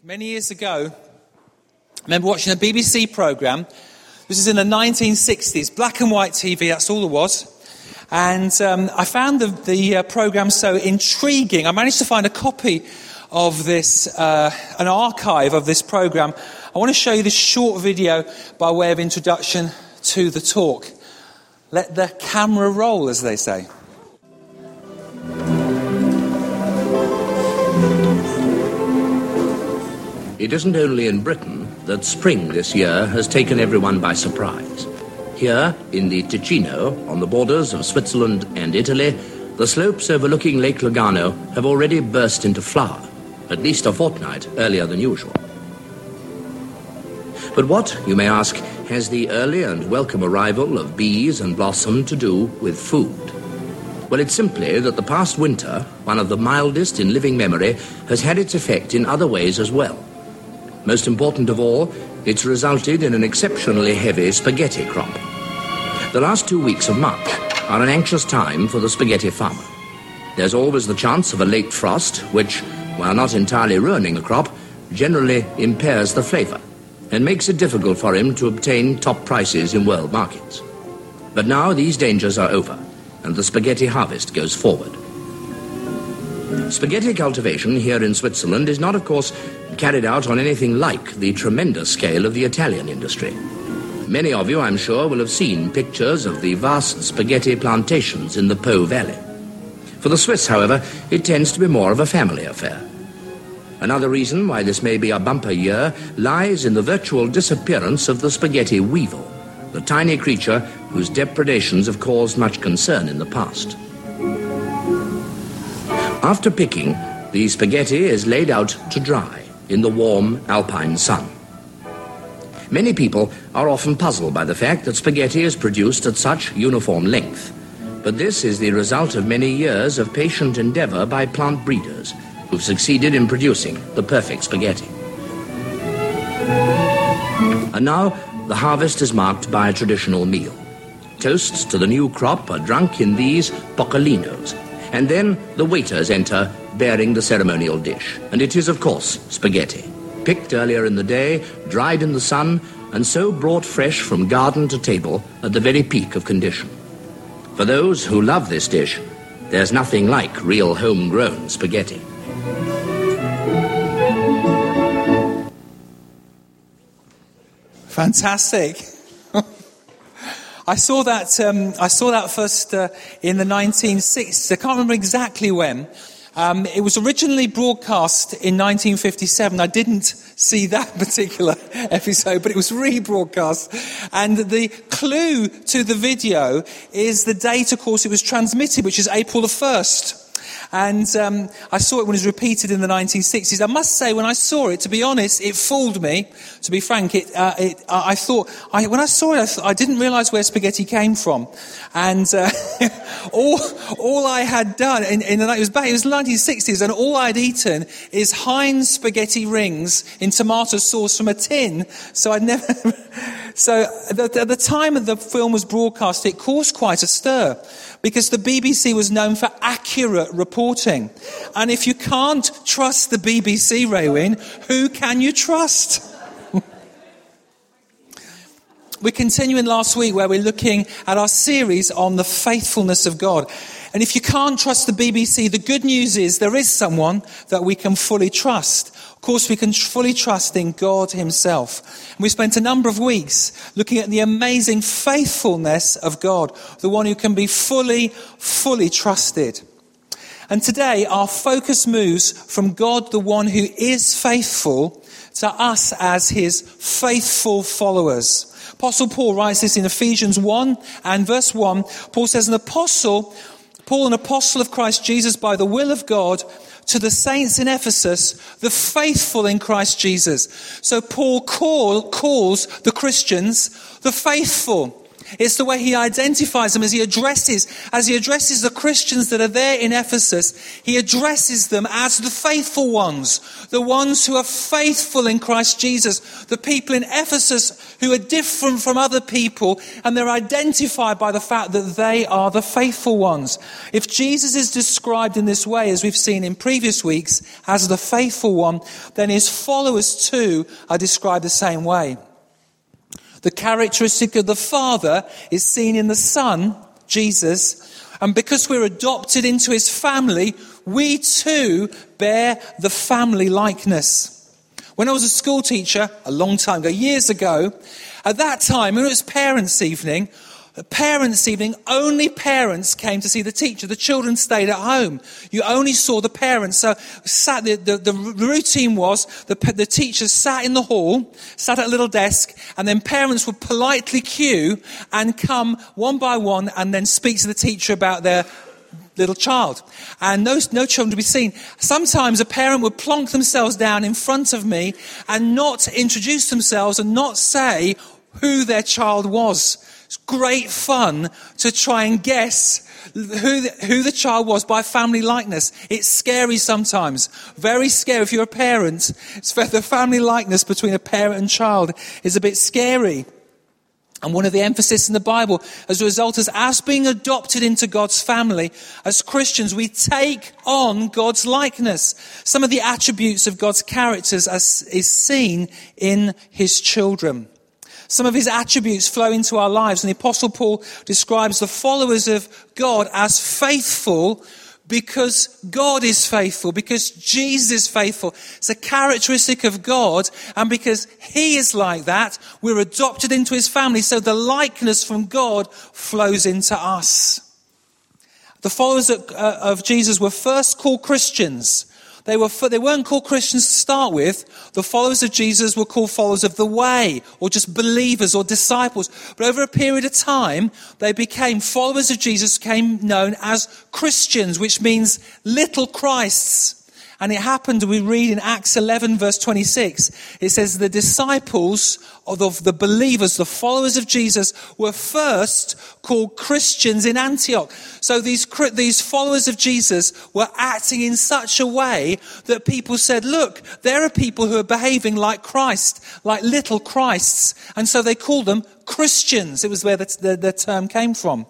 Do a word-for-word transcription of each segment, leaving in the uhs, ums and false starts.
Many years ago, I remember watching a B B C programme. This is in the nineteen sixties, black and white T V, that's all there was. And um, I found the, the uh, programme so intriguing. I managed to find a copy of this, uh, an archive of this programme. I want to show you this short video by way of introduction to the talk. Let the camera roll, as they say. It isn't only in Britain that spring this year has taken everyone by surprise. Here, in the Ticino, on the borders of Switzerland and Italy, the slopes overlooking Lake Lugano have already burst into flower, at least a fortnight earlier than usual. But what, you may ask, has the early and welcome arrival of bees and blossom to do with food? Well, it's simply that the past winter, one of the mildest in living memory, has had its effect in other ways as well. Most important of all, it's resulted in an exceptionally heavy spaghetti crop. The last two weeks of March are an anxious time for the spaghetti farmer. There's always the chance of a late frost, which, while not entirely ruining the crop, generally impairs the flavour and makes it difficult for him to obtain top prices in world markets. But now these dangers are over, and the spaghetti harvest goes forward. Spaghetti cultivation here in Switzerland is not, of course, carried out on anything like the tremendous scale of the Italian industry. Many of you, I'm sure, will have seen pictures of the vast spaghetti plantations in the Po Valley. For the Swiss, however, it tends to be more of a family affair. Another reason why this may be a bumper year lies in the virtual disappearance of the spaghetti weevil, the tiny creature whose depredations have caused much concern in the past. After picking, the spaghetti is laid out to dry in the warm alpine sun. Many people are often puzzled by the fact that spaghetti is produced at such uniform length, but this is the result of many years of patient endeavour by plant breeders who've succeeded in producing the perfect spaghetti. And now the harvest is marked by a traditional meal. Toasts to the new crop are drunk in these poccolinos, and then the waiters enter bearing the ceremonial dish. And it is, of course, spaghetti, picked earlier in the day, dried in the sun, and so brought fresh from garden to table at the very peak of condition. For those who love this dish, there's nothing like real homegrown spaghetti. Fantastic. I saw that. Um, I saw that first uh, in the nineteen sixties. I can't remember exactly when. Um, it was originally broadcast in nineteen fifty-seven. I didn't see that particular episode, but it was rebroadcast. And the clue to the video is the date, of course, it was transmitted, which is April the first. And um, I saw it when it was repeated in the nineteen sixties. I must say, when I saw it, to be honest, it fooled me. To be frank, it, uh, it, uh, I thought, I, when I saw it, I, th- I didn't realise where spaghetti came from. And uh, all all I had done, in, in the, it was back, it was the nineteen sixties, and all I'd eaten is Heinz spaghetti rings in tomato sauce from a tin. So I'd never... So at the, the time that the film was broadcast, it caused quite a stir, because the B B C was known for accurate reporting. And if you can't trust the B B C, Raywin, who can you trust? We're continuing last week where we're looking at our series on the faithfulness of God. And if you can't trust the B B C, the good news is there is someone that we can fully trust. Of course, we can fully trust in God himself. And we spent a number of weeks looking at the amazing faithfulness of God, the one who can be fully, fully trusted. And today, our focus moves from God, the one who is faithful, to us as his faithful followers. Apostle Paul writes this in Ephesians one and verse one. Paul says, an apostle, Paul, an apostle of Christ Jesus by the will of God, to the saints in Ephesus, the faithful in Christ Jesus. So Paul call, calls the Christians the faithful. It's the way he identifies them as he addresses, as he addresses the Christians that are there in Ephesus. He addresses them as the faithful ones, the ones who are faithful in Christ Jesus, the people in Ephesus who are different from other people, and they're identified by the fact that they are the faithful ones. If Jesus is described in this way, as we've seen in previous weeks, as the faithful one, then his followers too are described the same way. The characteristic of the Father is seen in the Son, Jesus, and because we're adopted into his family, we too bear the family likeness. When I was a school teacher, a long time ago, years ago, at that time, when it was parents' evening, Parents' evening, only parents came to see the teacher. The children stayed at home. You only saw the parents. So sat the, the, the routine was the, the teachers sat in the hall, sat at a little desk, and then parents would politely queue and come one by one and then speak to the teacher about their little child. And no, no children to be seen. Sometimes a parent would plonk themselves down in front of me and not introduce themselves and not say who their child was. It's great fun to try and guess who the, who the child was by family likeness. It's scary sometimes. Very scary if you're a parent. It's the family likeness between a parent and child is a bit scary. And one of the emphasis in the Bible as a result is as being adopted into God's family, as Christians, we take on God's likeness. Some of the attributes of God's characters as is seen in his children. Some of his attributes flow into our lives, and the Apostle Paul describes the followers of God as faithful because God is faithful, because Jesus is faithful. It's a characteristic of God, and because he is like that, we're adopted into his family, so the likeness from God flows into us. The followers of, uh, of Jesus were first called Christians. They were they weren't called Christians to start with. The followers of Jesus were called followers of the way, or just believers or disciples. But over a period of time, they became followers of Jesus, became known as Christians, which means little Christs. And it happened, we read in Acts eleven verse twenty-six, it says the disciples of the believers, the followers of Jesus, were first called Christians in Antioch. So these, these followers of Jesus were acting in such a way that people said, look, there are people who are behaving like Christ, like little Christs. And so they called them Christians. It was where the, the, the term came from.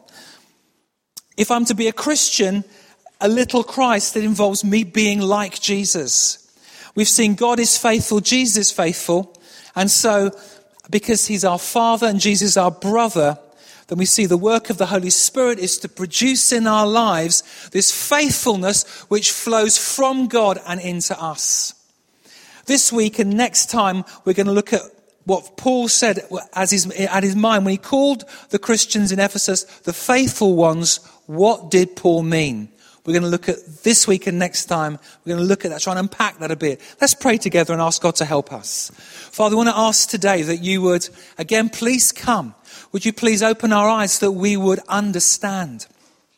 If I'm to be a Christian, a little Christ, that involves me being like Jesus. We've seen God is faithful, Jesus is faithful. And so, because he's our Father and Jesus is our brother, then we see the work of the Holy Spirit is to produce in our lives this faithfulness which flows from God and into us. This week and next time, we're going to look at what Paul said as his, at his mind when he called the Christians in Ephesus the faithful ones. What did Paul mean? We're going to look at this week and next time. We're going to look at that, try and unpack that a bit. Let's pray together and ask God to help us. Father, I want to ask today that you would, again, please come. Would you please open our eyes so that we would understand?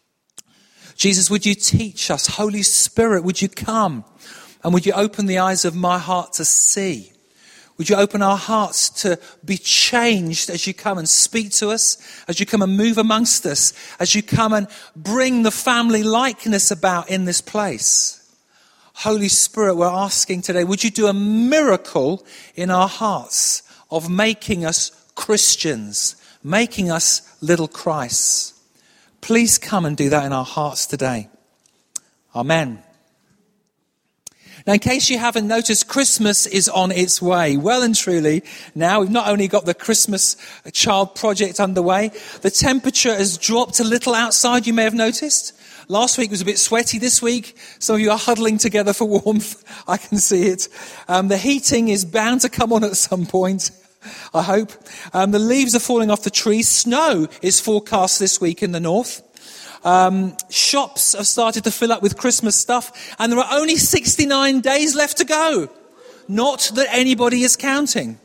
Jesus, would you teach us? Holy Spirit, would you come? And would you open the eyes of my heart to see? Would you open our hearts to be changed as you come and speak to us, as you come and move amongst us, as you come and bring the family likeness about in this place? Holy Spirit, we're asking today, would you do a miracle in our hearts of making us Christians, making us little Christs? Please come and do that in our hearts today. Amen. Now, in case you haven't noticed, Christmas is on its way. Well and truly, now we've not only got the Christmas Child Project underway, the temperature has dropped a little outside, you may have noticed. Last week was a bit sweaty. This week, some of you are huddling together for warmth. I can see it. Um, the heating is bound to come on at some point, I hope. Um, the leaves are falling off the trees. Snow is forecast this week in the north. Um, shops have started to fill up with Christmas stuff, and there are only sixty-nine days left to go. Not that anybody is counting.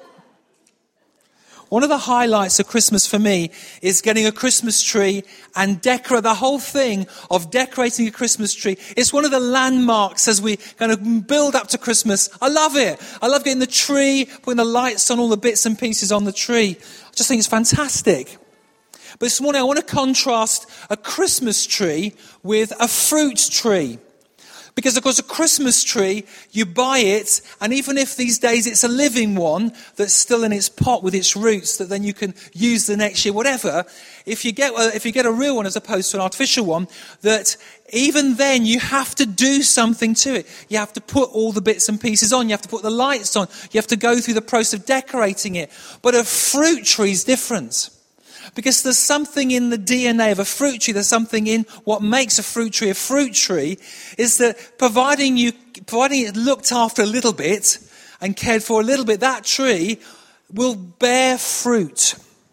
One of the highlights of Christmas for me is getting a Christmas tree and decorate the whole thing of decorating a Christmas tree. It's one of the landmarks as we kind of build up to Christmas. I love it. I love getting the tree, putting the lights on, all the bits and pieces on the tree. I just think it's fantastic. But this morning I want to contrast a Christmas tree with a fruit tree. Because, of course, a Christmas tree, you buy it, and even if these days it's a living one that's still in its pot with its roots that then you can use the next year, whatever, if you get if you get a real one as opposed to an artificial one, that even then you have to do something to it. You have to put all the bits and pieces on. You have to put the lights on. You have to go through the process of decorating it. But a fruit tree is different. Because there's something in the D N A of a fruit tree, there's something in what makes a fruit tree a fruit tree, is that providing you, providing it looked after a little bit and cared for a little bit, that tree will bear fruit.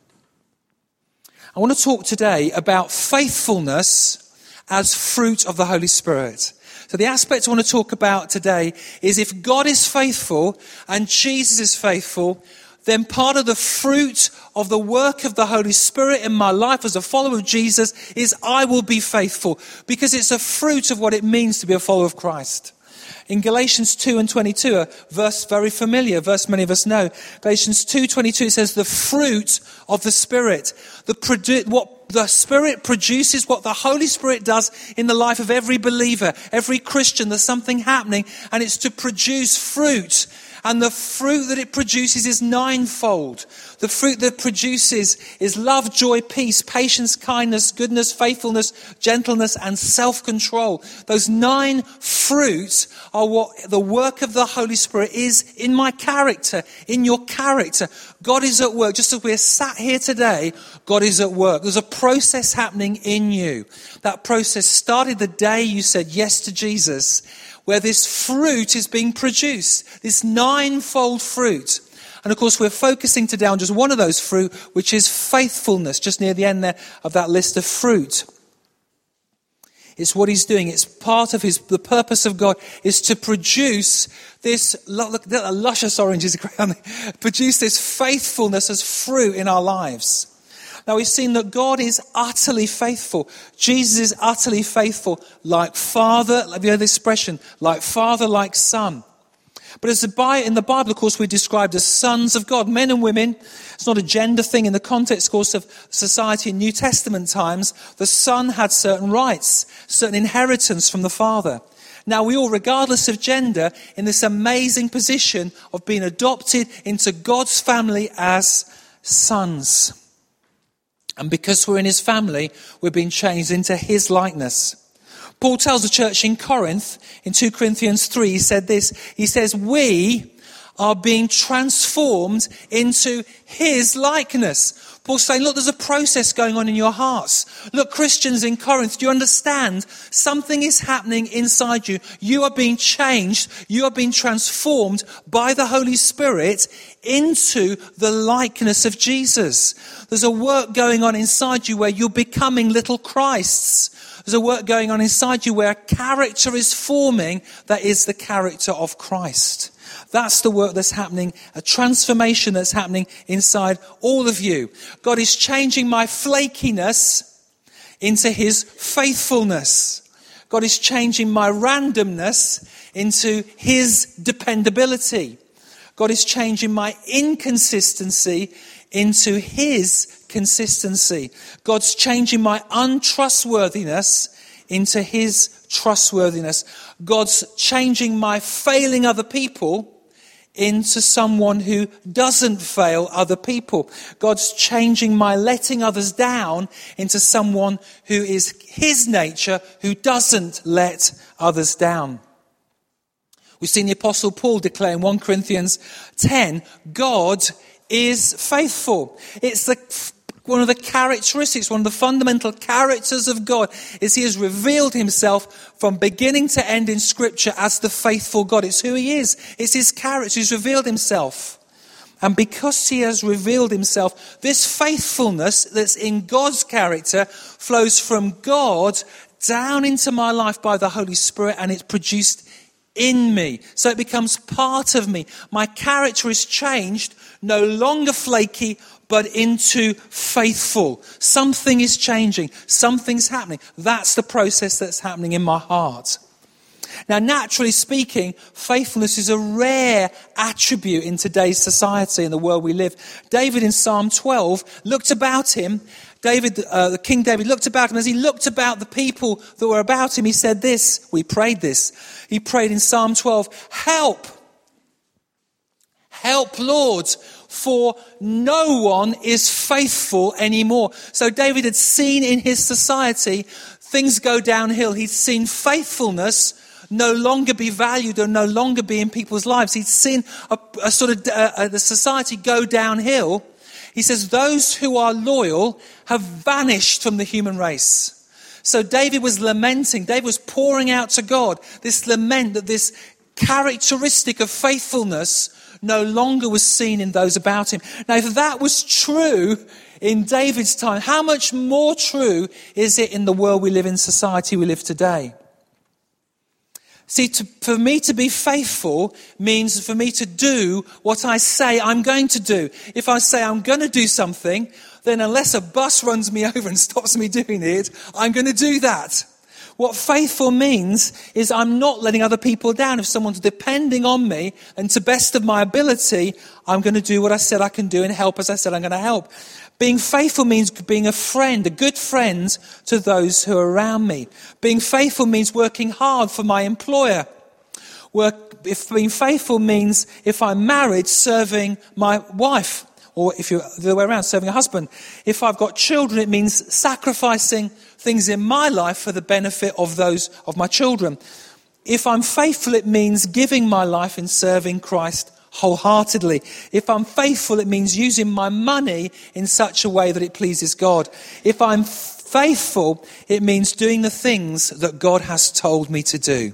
I want to talk today about faithfulness as fruit of the Holy Spirit. So the aspect I want to talk about today is if God is faithful and Jesus is faithful, then part of the fruit of the work of the Holy Spirit in my life as a follower of Jesus is I will be faithful, because it's a fruit of what it means to be a follower of Christ. In Galatians two and twenty-two, a verse very familiar, a verse many of us know. Galatians two twenty-two says the fruit of the Spirit. The produ- what the Spirit produces, what the Holy Spirit does in the life of every believer, every Christian. There's something happening, and it's to produce fruit. And the fruit that it produces is ninefold. The fruit that it produces is love, joy, peace, patience, kindness, goodness, faithfulness, gentleness, and self-control. Those nine fruits are what the work of the Holy Spirit is in my character, in your character. God is at work. Just as we're sat here today, God is at work. There's a process happening in you. That process started the day you said yes to Jesus, where this fruit is being produced, this ninefold fruit. And of course, we're focusing today on just one of those fruit, which is faithfulness, just near the end there of that list of fruit. It's what he's doing. It's part of his, the purpose of God is to produce this, look, a luscious oranges, produce this faithfulness as fruit in our lives. Now, we've seen that God is utterly faithful. Jesus is utterly faithful, like Father, have you heard the expression? Like Father, like Son. But as the, in the Bible, of course, we're described as sons of God, men and women. It's not a gender thing. In the context, of course, of society in New Testament times, the Son had certain rights, certain inheritance from the Father. Now, we all, regardless of gender, in this amazing position of being adopted into God's family as sons. And because we're in his family, we're being changed into his likeness. Paul tells the church in Corinth, in two Corinthians three, he said this. He says, we are being transformed into his likeness. Paul's saying, look, there's a process going on in your hearts. Look, Christians in Corinth, do you understand? Something is happening inside you. You are being changed. You are being transformed by the Holy Spirit into the likeness of Jesus. There's a work going on inside you where you're becoming little Christs. There's a work going on inside you where a character is forming that is the character of Christ. That's the work that's happening, a transformation that's happening inside all of you. God is changing my flakiness into his faithfulness. God is changing my randomness into his dependability. God is changing my inconsistency into his consistency. God's changing my untrustworthiness into his trustworthiness. God's changing my failing other people into someone who doesn't fail other people. God's changing my letting others down into someone who is his nature, who doesn't let others down. We've seen the Apostle Paul declare in First Corinthians ten, God is faithful. It's the one of the characteristics, one of the fundamental characters of God is he has revealed himself from beginning to end in Scripture as the faithful God. It's who he is. It's his character. He's revealed himself. And because he has revealed himself, this faithfulness that's in God's character flows from God down into my life by the Holy Spirit, and it's produced in me. So it becomes part of me. My character is changed, no longer flaky, but into faithful. Something is changing. Something's happening. That's the process that's happening in my heart. Now, naturally speaking, faithfulness is a rare attribute in today's society, in the world we live. David in Psalm twelve looked about him. David, uh, the King David looked about him. As he looked about the people that were about him, he said this. We prayed this. He prayed in Psalm twelve, help. Help, Lord, for no one is faithful anymore. So David had seen in his society things go downhill. He'd seen faithfulness no longer be valued or no longer be in people's lives. He'd seen a, a sort of uh, the society go downhill. He says those who are loyal have vanished from the human race. So David was lamenting. David was pouring out to God this lament that this characteristic of faithfulness no longer was seen in those about him. Now, if that was true in David's time, how much more true is it in the world we live in, society we live today? See, to, for me to be faithful means for me to do what I say I'm going to do. If I say I'm going to do something, then unless a bus runs me over and stops me doing it, I'm going to do that. What faithful means is I'm not letting other people down. If someone's depending on me, and to best of my ability, I'm going to do what I said I can do and help as I said I'm going to help. Being faithful means being a friend, a good friend to those who are around me. Being faithful means working hard for my employer. Work, if being faithful means, if I'm married, serving my wife. Or if you're the other way around, serving a husband. If I've got children, it means sacrificing things in my life for the benefit of those of my children. If I'm faithful, it means giving my life in serving Christ wholeheartedly. If I'm faithful, it means using my money in such a way that it pleases God. If I'm faithful, it means doing the things that God has told me to do.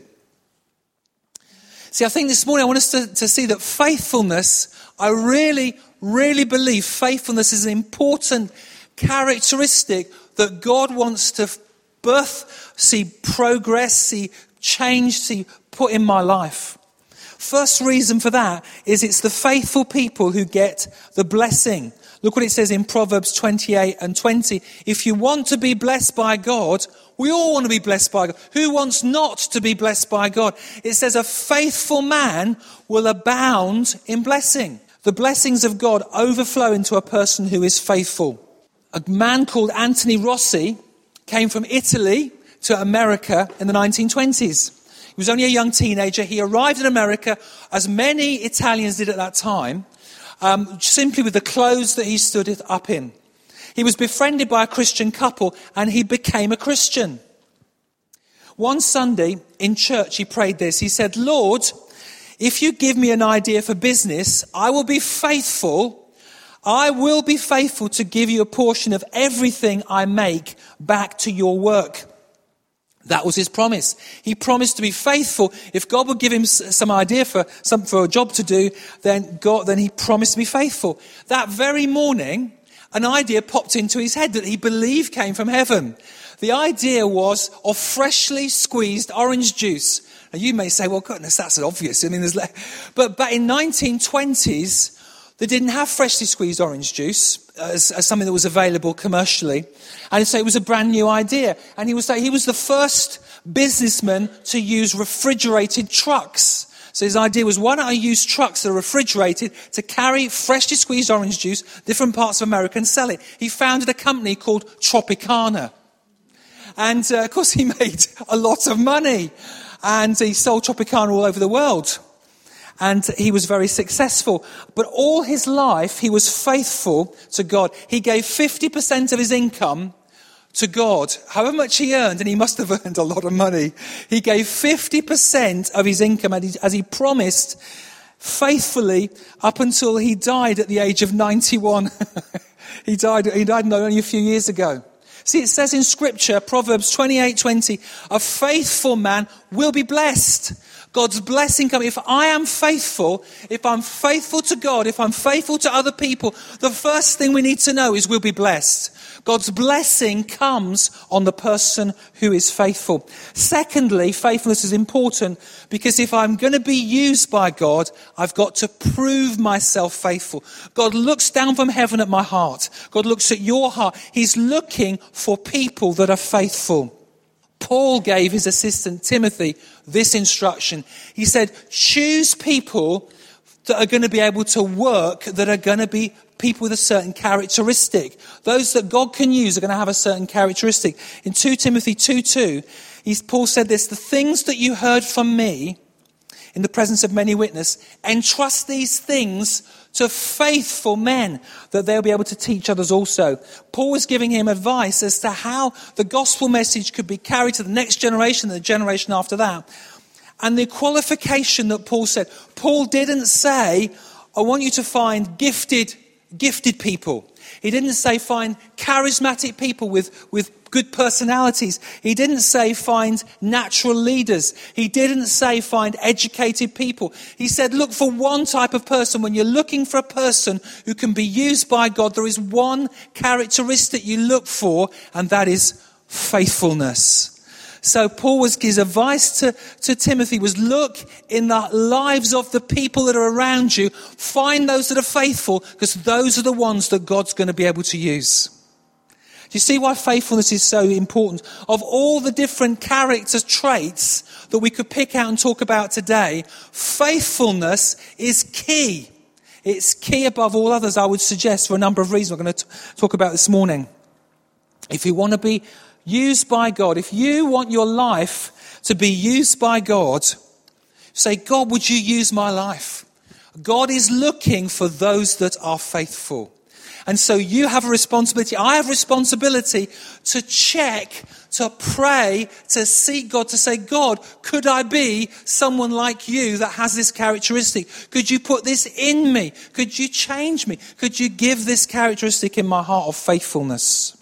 See, I think this morning I want us to, to see that faithfulness, I really, really believe faithfulness is an important characteristic that God wants to birth, see progress, see change, see put in my life. First reason for that is it's the faithful people who get the blessing. Look what it says in Proverbs twenty-eight and twenty. If you want to be blessed by God, we all want to be blessed by God. Who wants not to be blessed by God? It says a faithful man will abound in blessing. The blessings of God overflow into a person who is faithful. A man called Anthony Rossi came from Italy to America in the nineteen twenties. He was only a young teenager. He arrived in America, as many Italians did at that time, um, simply with the clothes that he stood up in. He was befriended by a Christian couple and he became a Christian. One Sunday in church he prayed this. He said, Lord, if you give me an idea for business, I will be faithful. I will be faithful to give you a portion of everything I make back to your work. That was his promise. He promised to be faithful. If God would give him some idea for some for a job to do, then God, then he promised to be faithful. That very morning, an idea popped into his head that he believed came from heaven. The idea was of freshly squeezed orange juice. Now you may say, well, goodness, that's obvious. I mean, there's, but back in nineteen twenties, they didn't have freshly squeezed orange juice as, as something that was available commercially. And so it was a brand new idea. And he was like, he was the first businessman to use refrigerated trucks. So his idea was, why don't I use trucks that are refrigerated to carry freshly squeezed orange juice, different parts of America, and sell it. He founded a company called Tropicana. And uh, of course he made a lot of money. And he sold Tropicana all over the world. And he was very successful. But all his life, he was faithful to God. He gave fifty percent of his income to God. However much he earned, and he must have earned a lot of money, he gave fifty percent of his income as he promised faithfully up until he died at the age of ninety-one. he died, he died only a few years ago. See, it says in Scripture, Proverbs twenty-eight twenty, a faithful man will be blessed. God's blessing comes. If I am faithful, if I'm faithful to God, if I'm faithful to other people, the first thing we need to know is we'll be blessed. God's blessing comes on the person who is faithful. Secondly, faithfulness is important because if I'm going to be used by God, I've got to prove myself faithful. God looks down from heaven at my heart. God looks at your heart. He's looking for people that are faithful. Paul gave his assistant Timothy this instruction. He said, choose people that are going to be able to work, that are going to be people with a certain characteristic. Those that God can use are going to have a certain characteristic. In Second Timothy two two, Paul said this, the things that you heard from me in the presence of many witnesses, entrust these things to faithful men, that they'll be able to teach others also. Paul was giving him advice as to how the gospel message could be carried to the next generation and the generation after that. And the qualification that Paul said, Paul didn't say, I want you to find gifted, gifted people. He didn't say find charismatic people with, with good personalities. He didn't say find natural leaders. He didn't say find educated people. He said look for one type of person. When you're looking for a person who can be used by God, there is one characteristic you look for, and that is faithfulness. So Paul was, his advice to, to Timothy was look in the lives of the people that are around you. Find those that are faithful, because those are the ones that God's going to be able to use. Do you see why faithfulness is so important? Of all the different character traits that we could pick out and talk about today, faithfulness is key. It's key above all others, I would suggest, for a number of reasons we're going to t- talk about this morning. If you want to be used by God, if you want your life to be used by God, say, God, would you use my life? God is looking for those that are faithful. And so you have a responsibility, I have a responsibility to check, to pray, to seek God, to say, God, could I be someone like you that has this characteristic? Could you put this in me? Could you change me? Could you give this characteristic in my heart of faithfulness?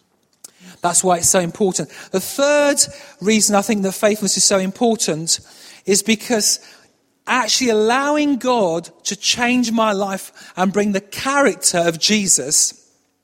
That's why it's so important. The third reason I think that faithfulness is so important is because actually allowing God to change my life and bring the character of Jesus,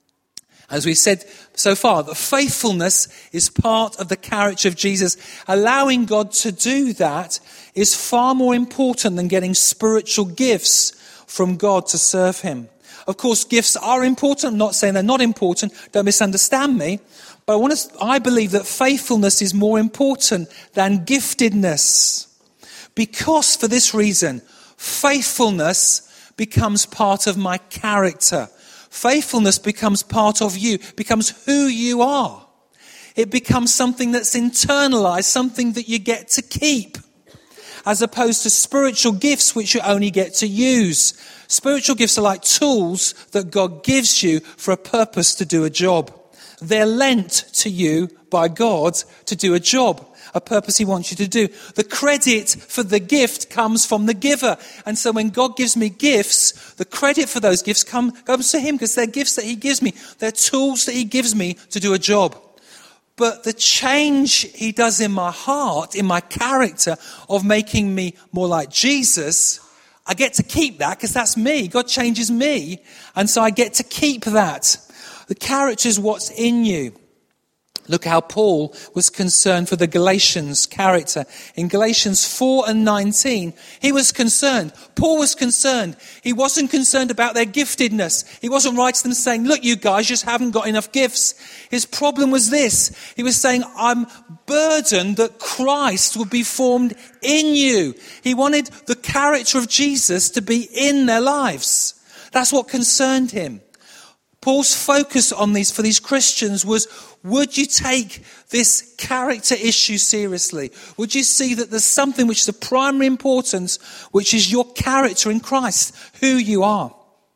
as we said so far, that faithfulness is part of the character of Jesus. Allowing God to do that is far more important than getting spiritual gifts from God to serve him. Of course, gifts are important. I'm not saying they're not important. Don't misunderstand me. But I want to, I believe that faithfulness is more important than giftedness. Because for this reason, faithfulness becomes part of my character. Faithfulness becomes part of you, becomes who you are. It becomes something that's internalized, something that you get to keep. As opposed to spiritual gifts which you only get to use. Spiritual gifts are like tools that God gives you for a purpose to do a job. They're lent to you by God to do a job, a purpose he wants you to do. The credit for the gift comes from the giver. And so when God gives me gifts, the credit for those gifts come, comes to him, because they're gifts that he gives me. They're tools that he gives me to do a job. But the change he does in my heart, in my character, of making me more like Jesus, I get to keep that because that's me. God changes me. And so I get to keep that. The character is what's in you. Look how Paul was concerned for the Galatians' character. In Galatians four and nineteen, he was concerned. Paul was concerned. He wasn't concerned about their giftedness. He wasn't writing them saying, look, you guys just haven't got enough gifts. His problem was this. He was saying, I'm burdened that Christ would be formed in you. He wanted the character of Jesus to be in their lives. That's what concerned him. Paul's focus on these for these Christians was, would you take this character issue seriously? Would you see that there's something which is of primary importance, which is your character in Christ, who you are?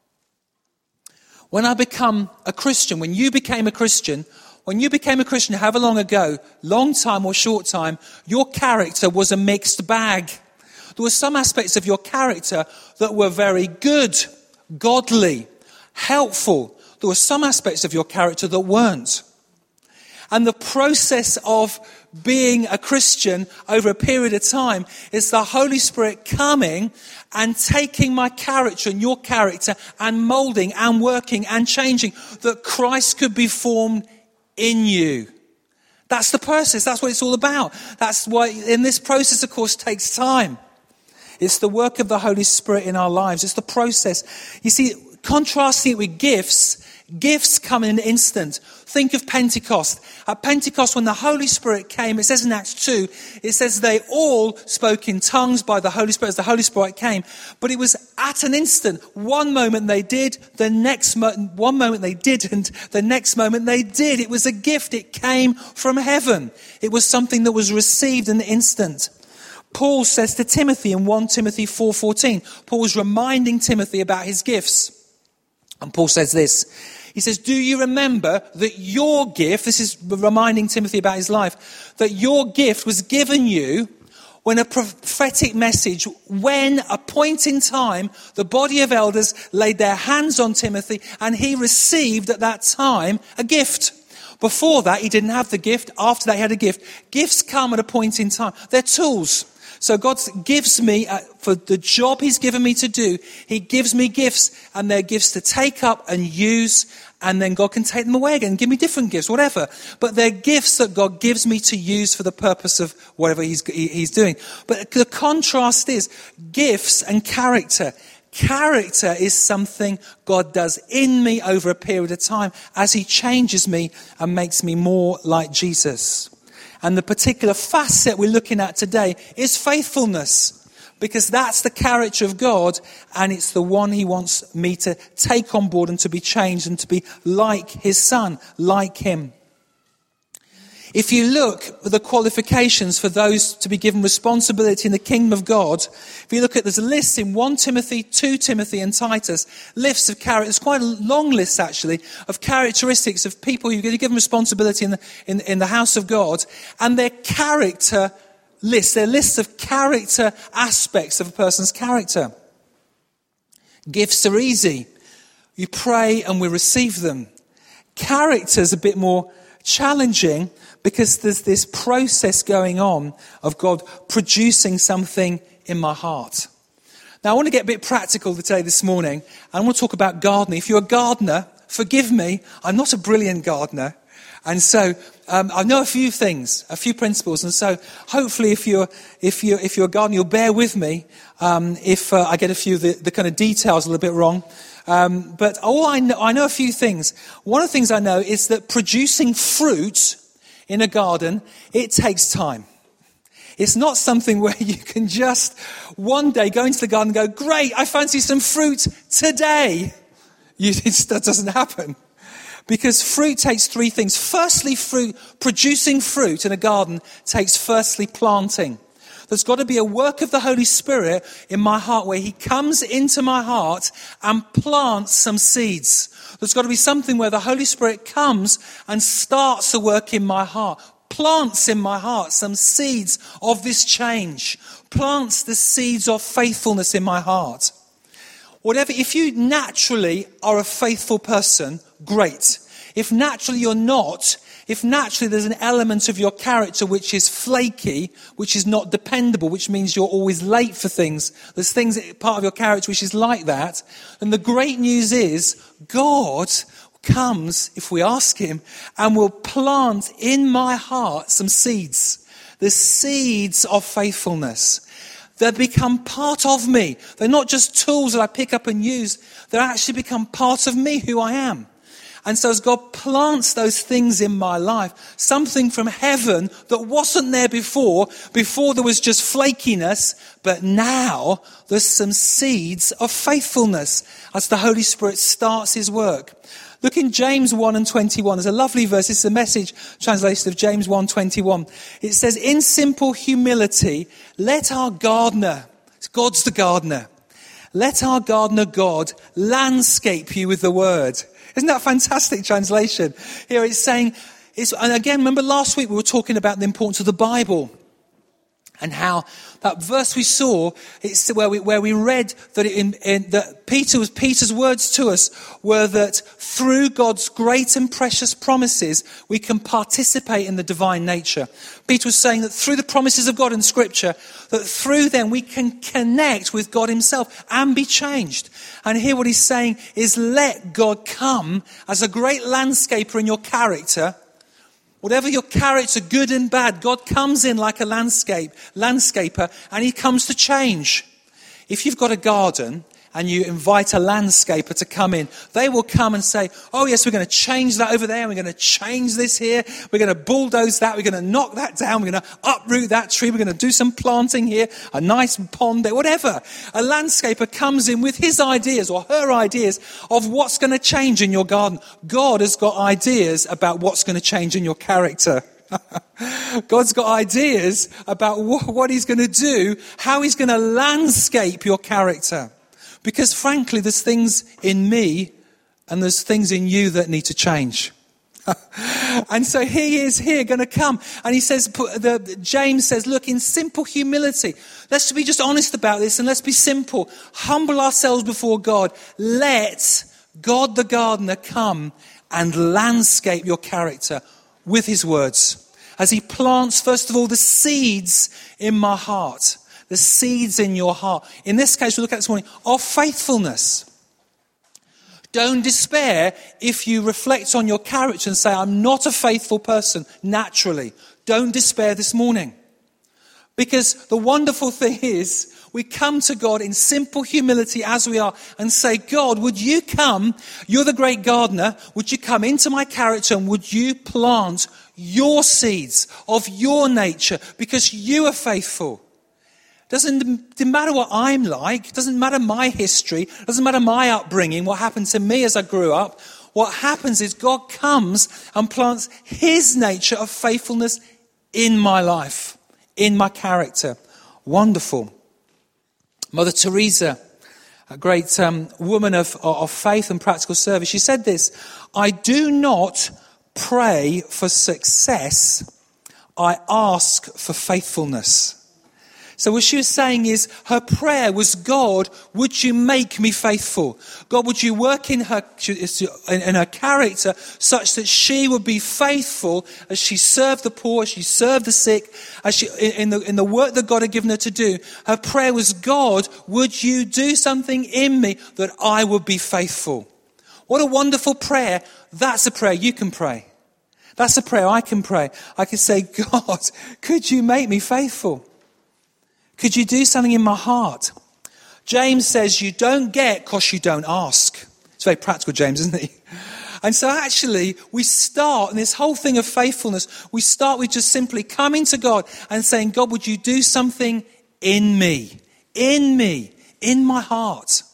When I become a Christian, when you became a Christian, when you became a Christian however long ago, long time or short time, your character was a mixed bag. There were some aspects of your character that were very good, godly, helpful. There were some aspects of your character that weren't. And the process of being a Christian over a period of time is the Holy Spirit coming and taking my character and your character and molding and working and changing that Christ could be formed in you. That's the process. That's what it's all about. That's why in this process, of course, takes time. It's the work of the Holy Spirit in our lives. It's the process. You see, Contrasting it with gifts, gifts come in an instant. Think of Pentecost. At Pentecost, when the Holy Spirit came, it says in Acts two, it says they all spoke in tongues by the Holy Spirit as the Holy Spirit came. But it was at an instant. One moment they did, the next mo- one moment they didn't, the next moment they did. It was a gift. It came from heaven. It was something that was received in an instant. Paul says to Timothy in First Timothy four fourteen, Paul was reminding Timothy about his gifts. And Paul says this. He says, do you remember that your gift, this is reminding Timothy about his life, that your gift was given you when a prophetic message, when a point in time, the body of elders laid their hands on Timothy and he received at that time a gift. Before that, he didn't have the gift. After that, he had a gift. Gifts come at a point in time. They're tools. So God gives me, uh, for the job he's given me to do, he gives me gifts, and they're gifts to take up and use, and then God can take them away again and give me different gifts, whatever. But they're gifts that God gives me to use for the purpose of whatever he's, he, he's doing. But the contrast is gifts and character. Character is something God does in me over a period of time as he changes me and makes me more like Jesus. And the particular facet we're looking at today is faithfulness, because that's the character of God, and it's the one he wants me to take on board and to be changed and to be like his son, like him. If you look at the qualifications for those to be given responsibility in the kingdom of God, if you look at, there's a list in First Timothy, Second Timothy and Titus, lists of characters, quite a long list actually, of characteristics of people who are going to give responsibility in the, in, in the house of God, and their character lists, their lists of character aspects of a person's character. Gifts are easy. You pray and we receive them. Character's a bit more challenging, because there's this process going on of God producing something in my heart. Now, I want to get a bit practical today, this morning. I want to talk about gardening. If you're a gardener, forgive me, I'm not a brilliant gardener. And so um, I know a few things, a few principles. And so hopefully if you're if you're, if you're a gardener, you'll bear with me um, if uh, I get a few of the, the kind of details a little bit wrong. Um, but all I know, I know a few things. One of the things I know is that producing fruit in a garden, it takes time. It's not something where you can just one day go into the garden and go, great, I fancy some fruit today. You, that doesn't happen. Because fruit takes three things. Firstly, fruit, producing fruit in a garden takes firstly planting. There's got to be a work of the Holy Spirit in my heart where he comes into my heart and plants some seeds. There's got to be something where the Holy Spirit comes and starts a work in my heart, plants in my heart some seeds of this change, plants the seeds of faithfulness in my heart. Whatever, if you naturally are a faithful person, great. If naturally you're not, if naturally there's an element of your character which is flaky, which is not dependable, which means you're always late for things, there's things, part of your character which is like that, then the great news is God comes, if we ask him, and will plant in my heart some seeds. The seeds of faithfulness. They become part of me. They're not just tools that I pick up and use. They actually become part of me, who I am. And so as God plants those things in my life, something from heaven that wasn't there before, before there was just flakiness, but now there's some seeds of faithfulness as the Holy Spirit starts his work. Look in James one and twenty-one. There's a lovely verse. It's a Message translation of James one twenty-one. It says, in simple humility, let our gardener, God's the gardener, let our gardener God landscape you with the word. Isn't that a fantastic translation? Here it's saying, it's, and again, remember last week we were talking about the importance of the Bible. And how that verse we saw, it's where we where we read that in, in that Peter was Peter's words to us were that through God's great and precious promises we can participate in the divine nature. Peter was saying that through the promises of God in Scripture, that through them we can connect with God himself and be changed. And here what he's saying is, let God come as a great landscaper in your character. Whatever your character, good and bad, God comes in like a landscape, landscaper, and he comes to change. If you've got a garden and you invite a landscaper to come in, they will come and say, oh yes, we're going to change that over there, we're going to change this here, we're going to bulldoze that, we're going to knock that down, we're going to uproot that tree, we're going to do some planting here, a nice pond there, whatever. A landscaper comes in with his ideas or her ideas of what's going to change in your garden. God has got ideas about what's going to change in your character. God's got ideas about wh- what he's going to do, how he's going to landscape your character. Because frankly, there's things in me and there's things in you that need to change. And so he is here going to come. And he says, the, James says, look, in simple humility, let's be just honest about this and let's be simple. Humble ourselves before God. Let God the gardener come and landscape your character with his words. As he plants, first of all, the seeds in my heart. The seeds in your heart. In this case, we'll look at this morning, of faithfulness. Don't despair if you reflect on your character and say, I'm not a faithful person naturally. Don't despair this morning. Because the wonderful thing is, we come to God in simple humility as we are and say, God, would you come, you're the great gardener, would you come into my character and would you plant your seeds of your nature because you are faithful. Doesn't matter what I'm like, doesn't matter my history, doesn't matter my upbringing, what happened to me as I grew up. What happens is God comes and plants his nature of faithfulness in my life, in my character. Wonderful. Mother Teresa, a great um, woman of, of faith and practical service, she said this, I do not pray for success, I ask for faithfulness. So what she was saying is her prayer was, God, would you make me faithful? God, would you work in her in her character such that she would be faithful as she served the poor, as she served the sick, as she in the in the work that God had given her to do. Her prayer was, God, would you do something in me that I would be faithful? What a wonderful prayer. That's a prayer you can pray. That's a prayer I can pray. I can say, God, could you make me faithful? Could you do something in my heart? James says you don't get because you don't ask. It's very practical, James, isn't he? And so actually, we start in this whole thing of faithfulness, we start with just simply coming to God and saying, God, would you do something in me? In me, in my heart.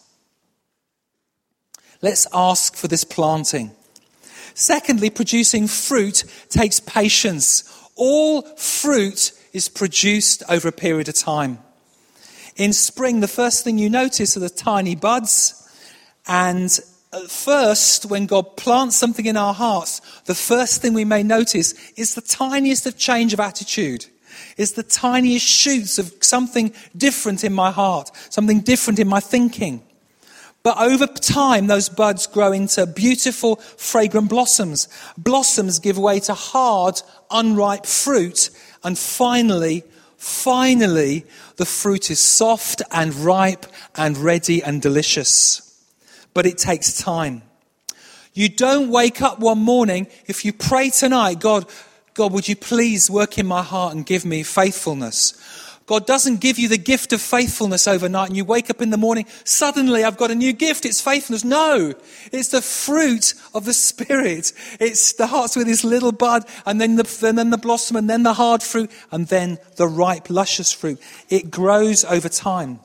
Let's ask for this planting. Secondly, producing fruit takes patience. All fruit is produced over a period of time. In spring, the first thing you notice are the tiny buds. And at first, when God plants something in our hearts, the first thing we may notice is the tiniest of change of attitude. Is the tiniest shoots of something different in my heart, something different in my thinking. But over time, those buds grow into beautiful, fragrant blossoms. Blossoms give way to hard, unripe fruit. And finally, finally, the fruit is soft and ripe and ready and delicious. But it takes time. You don't wake up one morning, if you pray tonight, God, God, would you please work in my heart and give me faithfulness? God doesn't give you the gift of faithfulness overnight and you wake up in the morning, suddenly I've got a new gift, it's faithfulness. No, it's the fruit of the Spirit. It starts with this little bud and then the, and then the blossom and then the hard fruit and then the ripe, luscious fruit. It grows over time.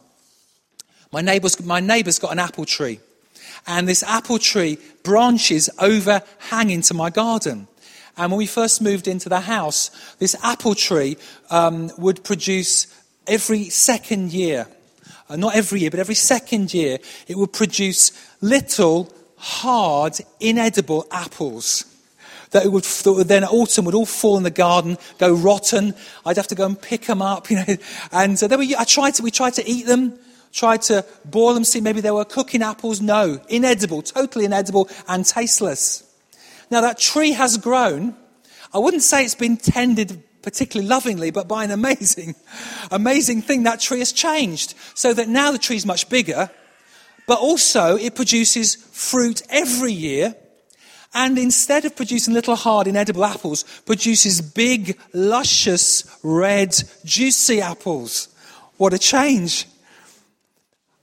My neighbour's, my neighbour's got an apple tree and this apple tree branches overhang into my garden. And when we first moved into the house, this apple tree um, would produce every second year, uh, not every year, but every second year, it would produce little, hard, inedible apples that it would, that would then at autumn would all fall in the garden, go rotten. I'd have to go and pick them up, you know. And uh, then we, I tried to, we tried to eat them, tried to boil them, see maybe they were cooking apples. No, inedible, totally inedible and tasteless. Now that tree has grown. I wouldn't say it's been tended particularly lovingly, but by an amazing, amazing thing, that tree has changed. So that now the tree's much bigger, but also it produces fruit every year. And instead of producing little hard inedible apples, produces big, luscious, red, juicy apples. What a change.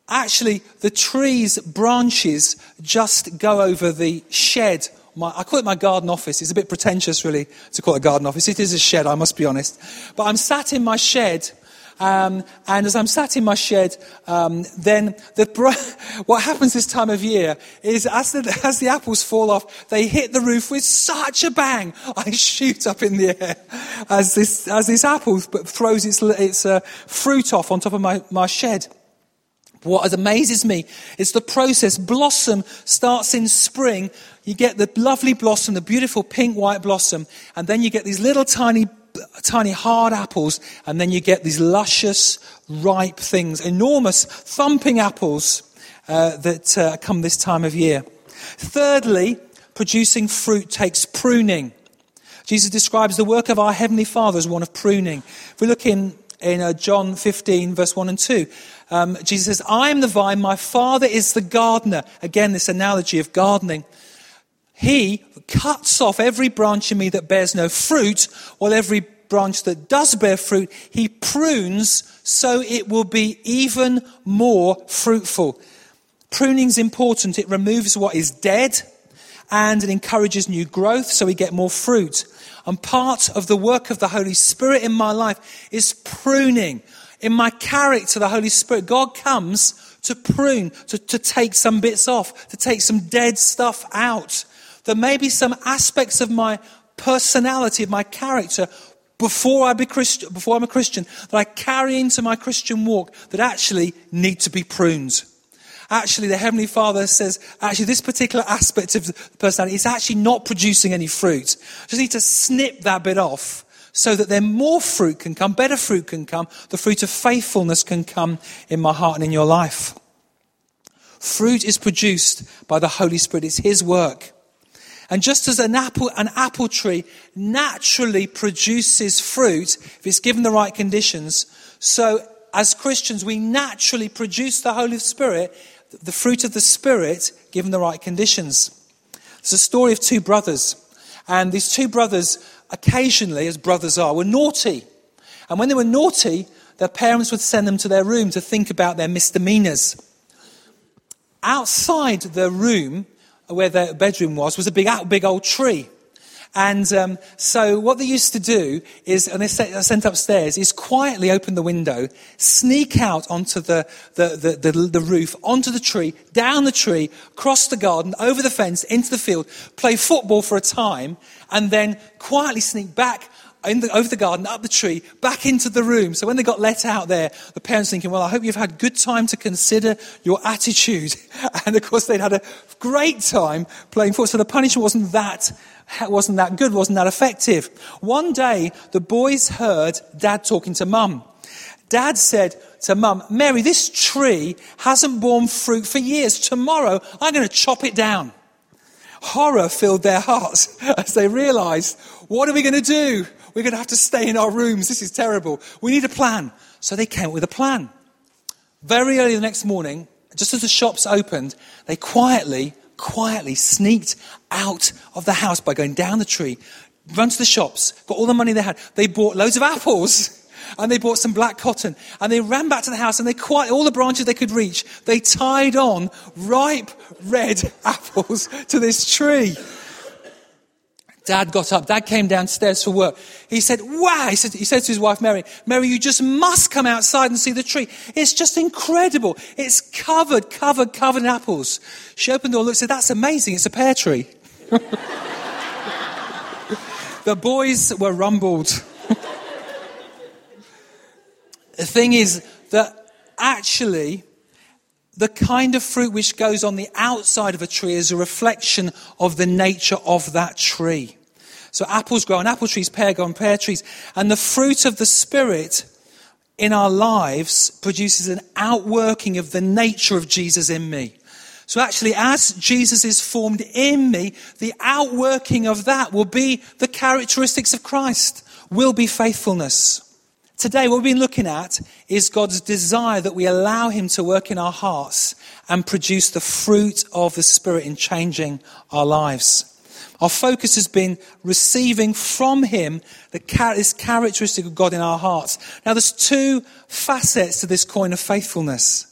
actually the tree's branches just go over the shed. My, I call it my garden office. It's a bit pretentious, really, to call it a garden office. It is a shed, I must be honest. But I'm sat in my shed, um, and as I'm sat in my shed, um, then the br- what happens this time of year is as the, as the apples fall off, they hit the roof with such a bang. I shoot up in the air as this as this apple throws its its uh, fruit off on top of my, my shed. What amazes me is the process. Blossom starts in spring. You get the lovely blossom, the beautiful pink white blossom, and then you get these little tiny, tiny hard apples, and then you get these luscious, ripe things, enormous thumping apples uh, that uh, come this time of year. Thirdly, producing fruit takes pruning. Jesus describes the work of our Heavenly Father as one of pruning. If we look in in uh, John fifteen, verse one and two, um, Jesus says, I am the vine, my Father is the gardener. Again, this analogy of gardening. He cuts off every branch in me that bears no fruit, while every branch that does bear fruit, he prunes so it will be even more fruitful. Pruning is important. It removes what is dead and it encourages new growth so we get more fruit. And part of the work of the Holy Spirit in my life is pruning. In my character, the Holy Spirit, God comes to prune, to, to take some bits off, to take some dead stuff out. There may be some aspects of my personality, of my character, before I be Christian, before I'm a Christian, that I carry into my Christian walk that actually need to be pruned. Actually, the Heavenly Father says, actually, this particular aspect of the personality is actually not producing any fruit. Just need to snip that bit off so that then more fruit can come, better fruit can come, the fruit of faithfulness can come in my heart and in your life. Fruit is produced by the Holy Spirit. It's His work. And just as an apple, an apple tree naturally produces fruit if it's given the right conditions, so as Christians we naturally produce the Holy Spirit, the fruit of the Spirit, given the right conditions. There's a story of two brothers. And these two brothers, occasionally, as brothers are, were naughty. And when they were naughty, their parents would send them to their room to think about their misdemeanors. Outside their room, where their bedroom was, was a big, big old tree. And um, so what they used to do is, and they sent upstairs, is quietly open the window, sneak out onto the, the, the, the, the roof, onto the tree, down the tree, across the garden, over the fence, into the field, play football for a time, and then quietly sneak back in the, over the garden, up the tree, back into the room. So when they got let out there, the parents thinking, well, I hope you've had good time to consider your attitude. And of course they'd had a great time playing football. So the punishment wasn't that, wasn't that good, wasn't that effective. One day, the boys heard Dad talking to Mum. Dad said to Mum, Mary, this tree hasn't borne fruit for years. Tomorrow, I'm going to chop it down. Horror filled their hearts as they realised, what are we going to do? We're going to have to stay in our rooms. This is terrible. We need a plan. So they came up with a plan. Very early the next morning, just as the shops opened, they quietly, quietly sneaked out of the house by going down the tree, run to the shops, got all the money they had. They bought loads of apples and they bought some black cotton and they ran back to the house and they quietly, all the branches they could reach, they tied on ripe red apples to this tree. Dad got up. Dad came downstairs for work. He said, wow, he said, he said to his wife, Mary, Mary, you just must come outside and see the tree. It's just incredible. It's covered, covered, covered in apples. She opened the door and looked and said, that's amazing. It's a pear tree. The boys were rumbled. The thing is that actually the kind of fruit which goes on the outside of a tree is a reflection of the nature of that tree. So apples grow on apple trees, pear grow on pear trees. And the fruit of the Spirit in our lives produces an outworking of the nature of Jesus in me. So actually, as Jesus is formed in me, the outworking of that will be the characteristics of Christ, will be faithfulness. Today, what we've been looking at is God's desire that we allow him to work in our hearts and produce the fruit of the Spirit in changing our lives. Our focus has been receiving from him the this characteristic of God in our hearts. Now, there's two facets to this coin of faithfulness.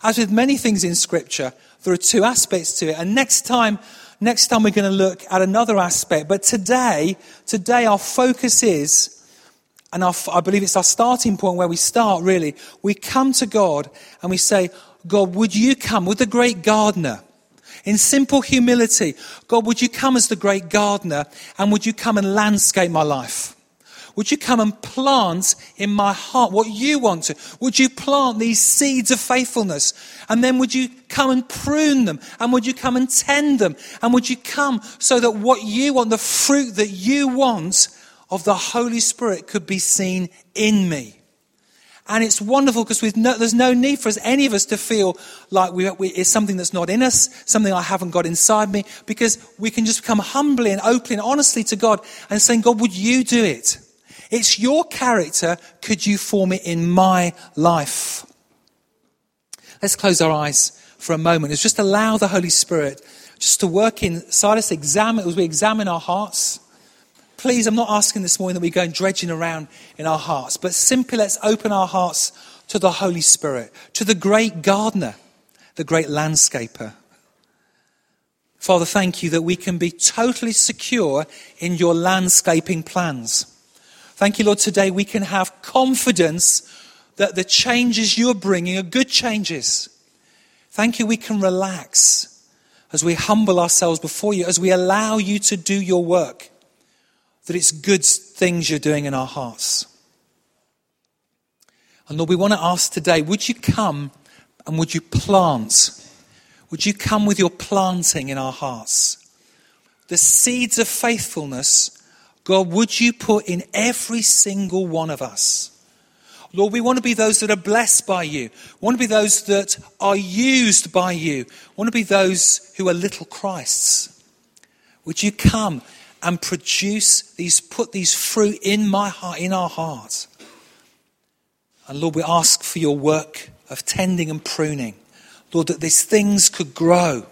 As with many things in Scripture, there are two aspects to it. And next time, next time we're going to look at another aspect. But today, today our focus is, and our, I believe it's our starting point where we start really, we come to God and we say, God, would you come with the great gardener? In simple humility, God, would you come as the great gardener and would you come and landscape my life? Would you come and plant in my heart what you want to? Would you plant these seeds of faithfulness? And then would you come and prune them? And would you come and tend them? And would you come so that what you want, the fruit that you want of the Holy Spirit could be seen in me? And it's wonderful because no, there's no need for us, any of us, to feel like we, we, it's something that's not in us, something I haven't got inside me, because we can just come humbly and openly and honestly to God and saying, God, would you do it? It's your character. Could you form it in my life? Let's close our eyes for a moment. Let's just allow the Holy Spirit just to work inside us, examine, as we examine our hearts. Please, I'm not asking this morning that we go and dredging around in our hearts, but simply let's open our hearts to the Holy Spirit, to the great gardener, the great landscaper. Father, thank you that we can be totally secure in your landscaping plans. Thank you, Lord, today we can have confidence that the changes you're bringing are good changes. Thank you we can relax as we humble ourselves before you, as we allow you to do your work, that it's good things you're doing in our hearts. And Lord, we want to ask today, would you come and would you plant? Would you come with your planting in our hearts? The seeds of faithfulness, God, would you put in every single one of us? Lord, we want to be those that are blessed by you. We want to be those that are used by you. We want to be those who are little Christs. Would you come and produce these, put these fruit in my heart, in our heart? And Lord, we ask for your work of tending and pruning. Lord, that these things could grow.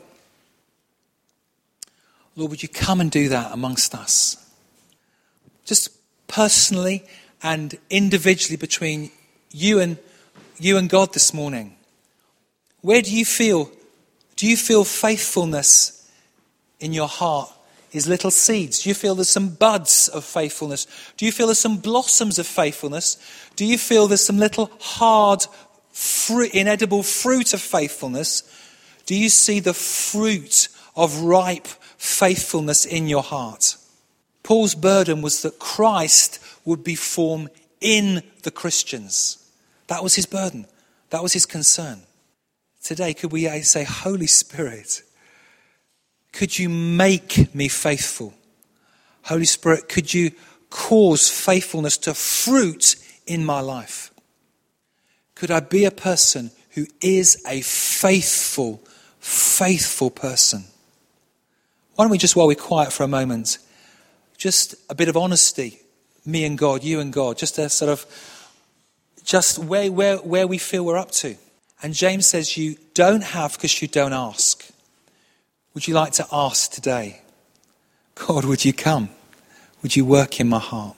Lord, would you come and do that amongst us? Just personally and individually between you and you and God this morning. Where do you feel? Do you feel faithfulness in your heart is little seeds? Do you feel there's some buds of faithfulness? Do you feel there's some blossoms of faithfulness? Do you feel there's some little hard, fruit, inedible fruit of faithfulness? Do you see the fruit of ripe faithfulness in your heart? Paul's burden was that Christ would be formed in the Christians. That was his burden. That was his concern. Today, could we say, Holy Spirit, could you make me faithful? Holy Spirit, could you cause faithfulness to fruit in my life? Could I be a person who is a faithful, faithful person? Why don't we just, while we're quiet for a moment, just a bit of honesty, me and God, you and God, just a sort of, just where, where, where we feel we're up to. And James says you don't have because you don't ask. Would you like to ask today? God, would you come? Would you work in my heart?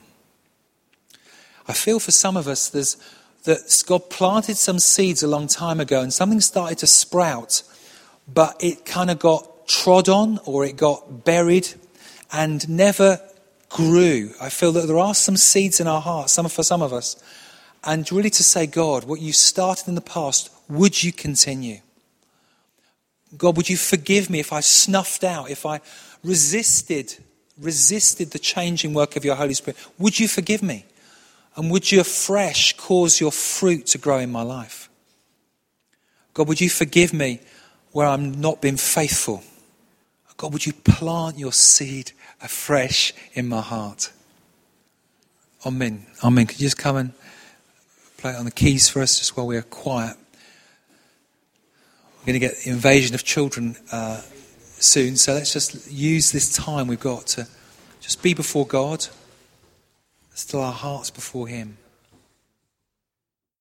I feel for some of us there's that God planted some seeds a long time ago and something started to sprout, but it kind of got trod on or it got buried and never grew. I feel that there are some seeds in our hearts, some for some of us, and really to say, God, what you started in the past, would you continue? God, would you forgive me if I snuffed out, if I resisted, resisted the changing work of your Holy Spirit? Would you forgive me? And would you afresh cause your fruit to grow in my life? God, would you forgive me where I'm not being faithful? God, would you plant your seed afresh in my heart? Amen. Amen. Could you just come and play on the keys for us just while we're quiet? We're going to get invasion of children uh, soon, so let's just use this time we've got to just be before God, still our hearts before him.